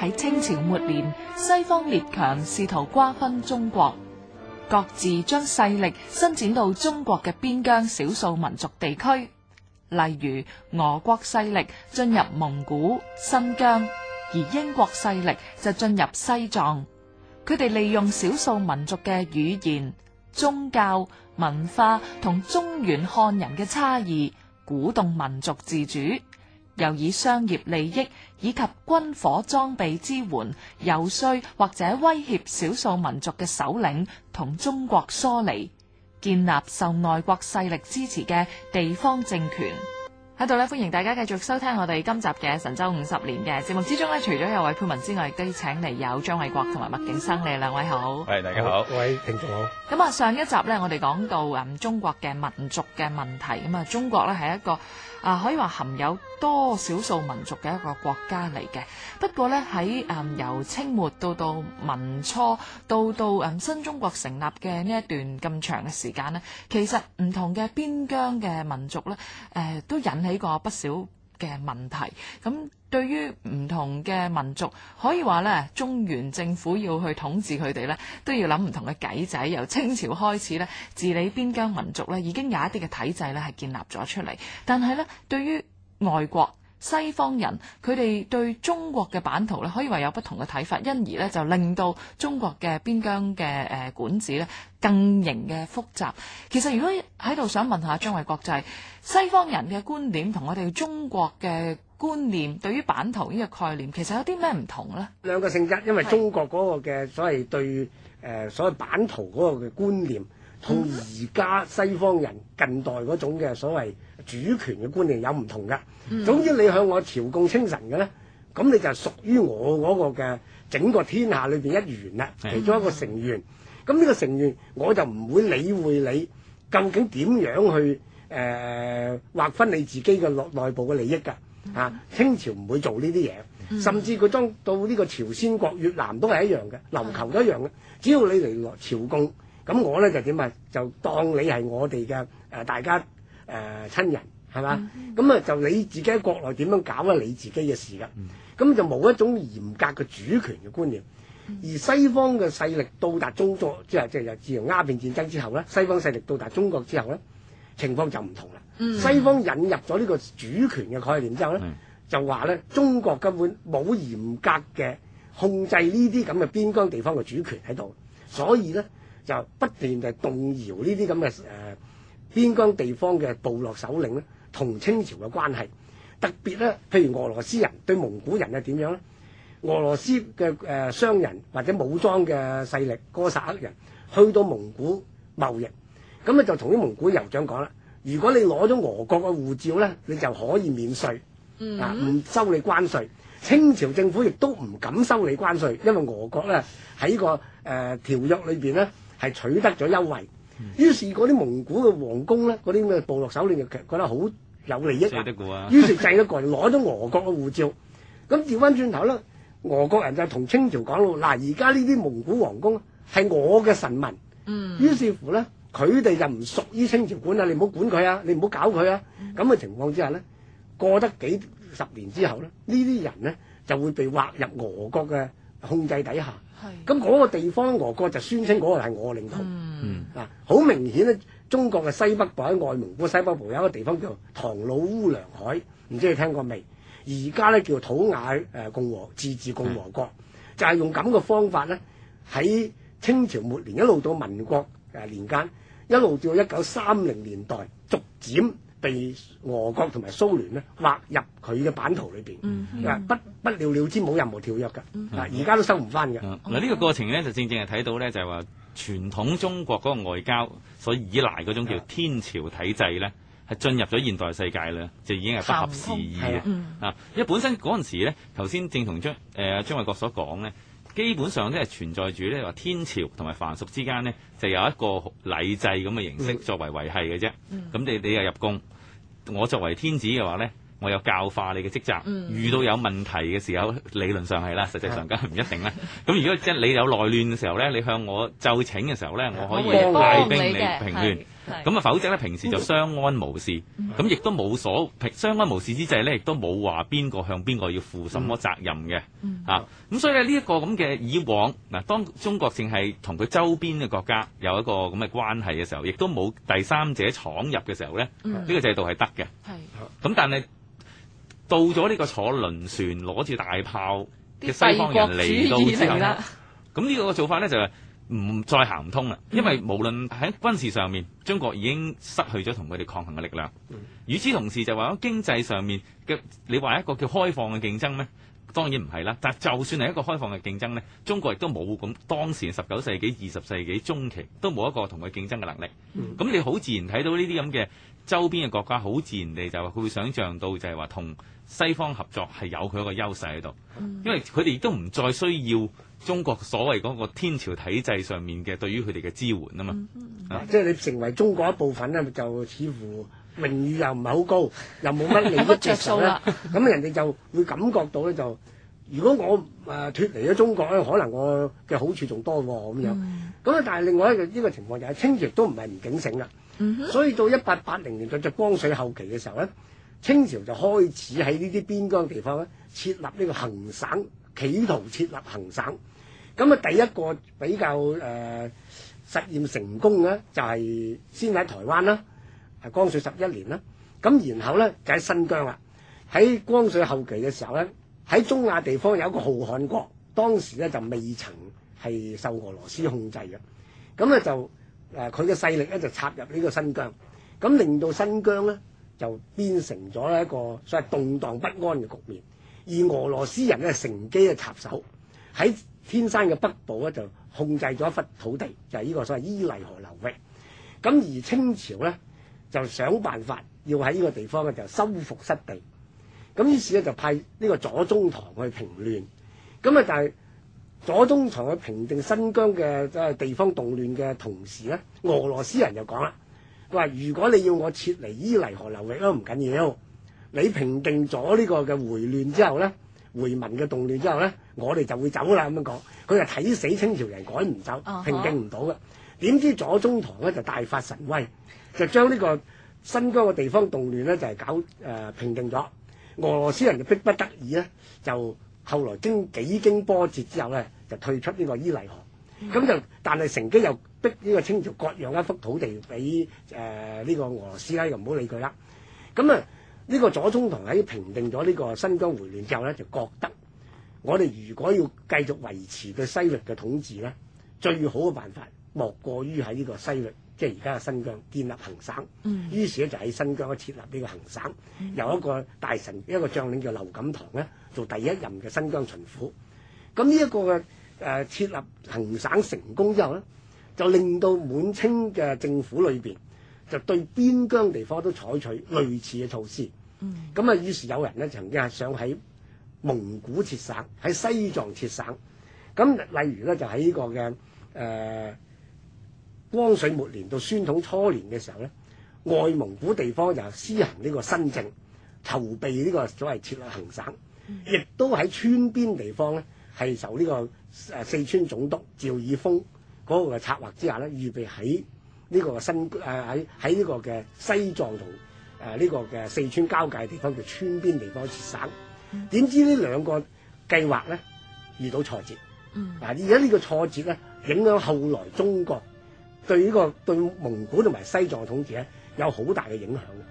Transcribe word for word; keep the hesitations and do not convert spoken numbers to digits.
喺清朝末年，西方列強試圖瓜分中國，各自將勢力伸展到中國嘅邊疆少數民族地區，例如俄國勢力進入蒙古、新疆，而英國勢力就進入西藏。佢哋利用少數民族嘅語言、宗教、文化同中原漢人嘅差異，鼓動民族自主，又以商業利益以及軍火裝備支援，遊說或者威脅少數民族嘅首領同中國疏離，建立受外國勢力支持嘅地方政權。喺度咧，歡迎大家繼續收聽我哋今集嘅神州五十年嘅節目之中咧，除咗有位佩文之外，亦都請嚟有張偉國同埋麥景生，你哋兩位好。 係，大家好， 各位聽眾好。 咁啊，上一集咧，我哋講到誒中國嘅民族嘅問題，咁啊，中國咧係一個啊可以話含有多少數民族嘅一個國家嚟嘅。不過咧喺誒由清末到到民初，到到誒新中國成立嘅呢一段咁長嘅時間咧，其實唔同嘅邊疆嘅民族咧，誒、呃、都引起過不少嘅問題。咁對於唔同嘅民族，可以話咧，中原政府要去統治佢哋咧，都要諗唔同嘅計仔。由清朝開始咧，治理邊疆民族咧，已經有一啲嘅體制咧係建立咗出嚟。但係咧，對於外國西方人，佢哋對中國嘅版圖咧，可以話有不同嘅睇法，因而咧就令到中國嘅邊疆嘅誒管治咧更形嘅複雜。其實如果喺度想問下張偉國，就係西方人嘅觀點同我哋中國嘅觀念對於版圖呢個概念，其實有啲咩唔同呢？ 兩個性質，因為中國嗰個嘅所謂對誒、呃、所謂版圖嗰個嘅觀念，同而家西方人近代嗰種嘅所謂主權嘅觀念有唔同㗎。嗯、總之你向我朝貢稱臣嘅咧，咁你就屬於我嗰個嘅整個天下裏邊一員啦，其中一個成員。咁呢個成員我就唔會理會你究竟點樣去誒、呃、劃分你自己嘅內內部嘅利益㗎。啊，清朝唔會做呢啲嘢，嗯、甚至佢當到呢個朝鮮國、越南都係一樣嘅，琉球都一樣嘅。只要你嚟落朝貢，咁我咧就點啊？就當你係我哋嘅誒大家誒、呃、親人，係嘛？咁啊、嗯、就你自己喺國內點樣搞啊？你自己嘅事㗎。咁、嗯、就冇一種嚴格嘅主權嘅觀念。嗯、而西方嘅勢力到達中國，即係即係自從鴉片戰爭之後咧，西方勢力到達中國之後咧，情況就唔同啦。西方引入咗呢個主權嘅概念之後咧，嗯、就話咧中國根本冇嚴格嘅控制呢啲咁嘅邊疆地方嘅主權喺度，所以咧就不斷就動搖呢啲咁嘅誒邊疆地方嘅部落首領咧同清朝嘅關係。特別咧，譬如俄羅斯人對蒙古人係點樣咧？俄羅斯嘅誒、呃、商人或者武裝嘅勢力哥薩克人去到蒙古貿易，咁咧就同啲蒙古酋長講啦。如果你攞咗俄國嘅護照咧，你就可以免稅，嗯、啊唔收你關稅。清朝政府亦都唔敢收你關稅，因為俄國咧喺個誒、呃、條約裏邊咧係取得咗優惠。嗯、於是嗰啲蒙古嘅皇宮咧，嗰啲咁嘅部落首領就覺得好有利益啊，於是制得過嚟攞咗俄國嘅護照。咁調翻轉頭咧，俄國人就同清朝講咯，嗱而家呢啲蒙古皇宮係我嘅臣民，嗯、於是乎咧。佢哋就唔屬於清朝管啊！你唔好管佢啊！你唔好搞佢啊！咁嘅、嗯、情況之下咧，過得幾十年之後咧，呢啲人咧就會被劃入俄國嘅控制底下。咁嗰是個地方，俄國就宣稱嗰個係我領土。嗯、啊，好明顯咧，中國嘅西北部喺外蒙古西北部有一個地方叫做唐努烏梁海，唔知你聽過未？而家咧叫土瓦誒共和自治共和國，嗯、就係用咁嘅方法咧，喺清朝末年一路到民國誒年間。一路到一九三零年代，逐漸被俄國同埋蘇聯咧劃入佢嘅版圖裏邊，嗯嗯、不不了了之，冇任何條約㗎。嗱、嗯，而家都收唔翻嘅。嗱、嗯，呢、 嗯、個過程咧就正正係睇到咧，就係話傳統中國嗰個外交所依賴嗰種叫天朝體制咧，係進入咗現代世界咧，就已經係不合時宜嘅。啊，因為本身嗰陣時咧，頭先正同張誒張偉國所講咧。基本上都係存在住咧，話天朝同埋藩屬之間呢，就有一個禮制咁嘅形式作為維繫嘅啫。咁、嗯、你你又入宮，我作為天子嘅話咧，我有教化你嘅職責。嗯、遇到有問題嘅時候，理論上係啦，實際上梗係唔一定啦。咁、嗯、如果即係你有內亂嘅時候咧，你向我奏請嘅時候咧，我可以派兵嚟平亂。 咁啊，否則咧平時就相安無事，咁亦都冇所相安無事之際咧，亦都冇話邊個向邊個要負什麼責任嘅， 嗯、 啊，咁所以咧呢一個咁嘅以往嗱，當中國淨係同佢周邊嘅國家有一個咁嘅關係嘅時候，亦都冇第三者闖入嘅時候咧，呢、嗯、個制度係得嘅。係，咁但係到咗呢個坐輪船攞住大炮嘅西方人嚟到之後咧，咁呢個做法咧就係、是。唔再行唔通啦，因為無論喺軍事上面，中國已經失去咗同佢哋抗衡嘅力量。嗯、與此同時就話喺經濟上面嘅，你話一個叫開放嘅競爭咩？當然唔係啦。但就算係一個開放嘅競爭呢，中國亦都冇咁當時十九世紀、二十世紀中期都冇一個同佢競爭嘅能力。咁、嗯、你好自然睇到呢啲咁嘅周邊嘅國家，好自然地就佢會想像到就係話同西方合作係有佢一個優勢喺度，嗯、因為佢哋亦都唔再需要中國所謂嗰個天朝體制上面嘅對於佢哋嘅支援啊嘛，嗯嗯啊、 即係你成為中國一部分咧，就似乎榮譽又唔係好高，又冇乜利益着數咧，咁人哋就會感覺到咧，就如果我誒、呃、脫離咗中國咧，可能我嘅好處仲多喎咁樣。咁啊、嗯，但係另外一個呢個情況就係清朝都唔係唔警醒啦，嗯、哼所以到一八八零年代就光緒後期嘅時候咧，清朝就開始喺呢啲邊疆地方咧設立呢個行省，企圖設立行省。咁啊，第一個比較誒、呃、實驗成功嘅就係先喺台灣啦，係光緒十一年啦。咁然後咧就喺新疆啦。喺光緒後期嘅時候咧，喺中亞地方有一個浩瀚國，當時咧就未曾係受俄羅斯控制嘅。咁咧就誒佢嘅勢力咧就插入呢個新疆，咁令到新疆咧就變成咗一個所謂動盪不安嘅局面。而俄羅斯人咧乘機嘅插手喺天山嘅北部咧就控制咗一忽土地，就係、是、呢個所謂伊犁河流域。咁而清朝咧就想辦法要喺呢個地方咧就收復失地。咁於是咧就派呢個左宗棠去平亂。咁啊，但係左宗棠去平定新疆嘅即係地方動亂嘅同時咧，俄羅斯人就講啦，佢話如果你要我撤離伊犁河流域都唔緊要，你平定咗呢個嘅回亂之後咧，回民嘅動亂之後咧，我哋就會走啦咁樣講。佢就睇死清朝人趕唔走，平定唔到嘅。點知左宗棠咧就大發神威，就將呢個新疆嘅地方動亂咧就係、是、搞誒、呃、平定咗。俄羅斯人就迫不得已咧，就後來經幾經波折之後咧，就退出呢個伊犁河。咁、嗯、就但係乘機又逼呢個清朝割讓一幅土地俾誒呢個俄羅斯啦，又唔好理佢啦。咁啊，呢個左宗棠喺平定咗呢個新疆回亂之後咧，就覺得我哋如果要繼續維持對西域嘅統治咧，最好嘅辦法莫過於喺呢個西域，即係而家嘅新疆建立行省。嗯、於是咧就喺新疆設立呢個行省，嗯、由一個大臣一個將領叫劉錦堂咧做第一任嘅新疆巡撫。咁呢一個嘅誒、呃、設立行省成功之後咧，就令到滿清嘅政府裏邊就對邊疆地方都採取類似嘅措施。咁啊、嗯，於是有人咧曾經係想喺蒙古設省，喺西藏設省。咁例如咧就喺呢個嘅誒、呃、光緒末年到宣統初年嘅時候咧，外蒙古地方就施行呢個新政，籌備呢個所謂設立行省，亦、嗯、都喺川邊地方咧係受呢個誒四川總督趙爾豐嗰個嘅策劃之下咧，預備喺呢個新誒喺喺呢個嘅西藏同誒呢個嘅四川交界地方叫川邊地方設省。點知呢兩個計劃咧遇到挫折。嗱，而家呢個挫折咧，影響後來中國對呢個對蒙古同埋西藏嘅統治咧，有好大嘅影響。